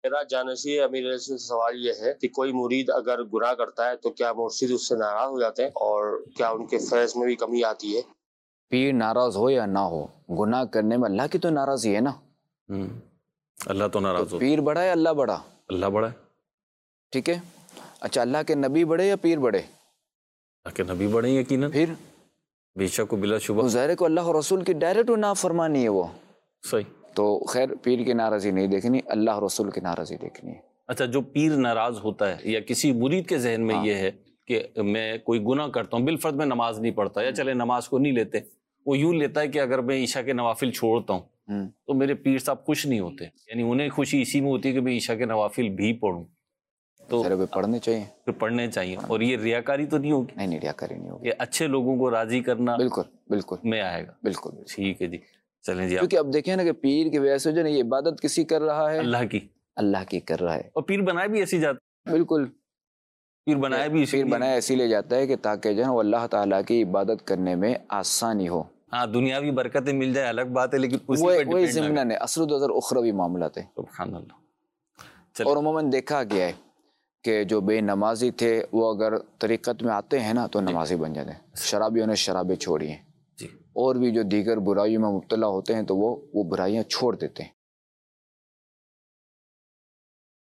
میرا جانشی امیر علیہ سے سوال یہ ہے کہ کوئی مرید اگر گناہ کرتا ہے تو کیا مرشد اس سے ناراض ہو جاتے ہیں اور کیا ان کے فیض میں بھی کمی آتی ہے؟ پیر ناراض ہو یا نہ ہو، گناہ کرنے میں اللہ کی تو ناراضی ہے نا۔ اللہ تو ناراض تو ہو، پیر بڑا ہے اللہ بڑا؟ اللہ بڑا ہے۔ ٹھیک ہے، اچھا اللہ کے نبی بڑے یا پیر بڑے؟ اللہ کے نبی بڑے ہیں یقیناً، پھر بے شک و بلا شبہ، ظاہر کو اللہ اور رسول کی ڈائریکٹ نافرمانی ہے وہ، صحیح۔ تو خیر پیر کی ناراضی نہیں دیکھنی، اللہ اور رسول کی ناراضی دیکھنی ہے۔ اچھا، جو پیر ناراض ہوتا ہے یا کسی مرید کے ذہن میں یہ ہے کہ میں کوئی گناہ کرتا ہوں، بالفرض میں نماز نہیں پڑھتا، یا چلے نماز کو نہیں لیتے، وہ یوں لیتا ہے کہ اگر میں عشاء کے نوافل چھوڑتا ہوں تو میرے پیر صاحب خوش نہیں ہوتے، یعنی انہیں خوشی اسی میں ہوتی ہے کہ میں عشاء کے نوافل بھی پڑھوں، تو ذرا پڑھنے چاہیے، پھر پڑھنے چاہیے، اور یہ ریاکاری تو نہیں ہوگی؟ نہیں ریاکاری نہیں ہوگی، یہ اچھے لوگوں کو راضی کرنا بالکل بالکل میں آئے گا۔ بالکل۔ ٹھیک ہے جی، چلیں جی، کیونکہ اب دیکھیں نا کہ پیر کی وجہ سے جو ہے یہ عبادت کسی کر رہا ہے، اللہ کی، اللہ کی کر رہا ہے، اور پیر بنائے بھی ایسی جاتا، بالکل پیر بنائے بھی پیر بنایا اسی لیے جاتا ہے کہ تاکہ جو ہے وہ اللہ تعالیٰ کی عبادت کرنے میں آسانی ہو۔ ہاں، دنیاوی برکتیں مل جائے الگ بات ہے، لیکن اسی وہی پہ ڈیپینڈ نہ ضمن ہے، اصل و نظر اخروی معاملات ہے۔ سبحان اللہ۔ اور عموماً دیکھا گیا ہے کہ جو بے نمازی تھے وہ اگر طریقت میں آتے ہیں نا تو نمازی بن جاتے ہیں، شرابیوں نے شرابیں چھوڑی ہیں، جی، اور بھی جو دیگر برائیوں میں مبتلا ہوتے ہیں تو وہ برائیاں چھوڑ دیتے ہیں۔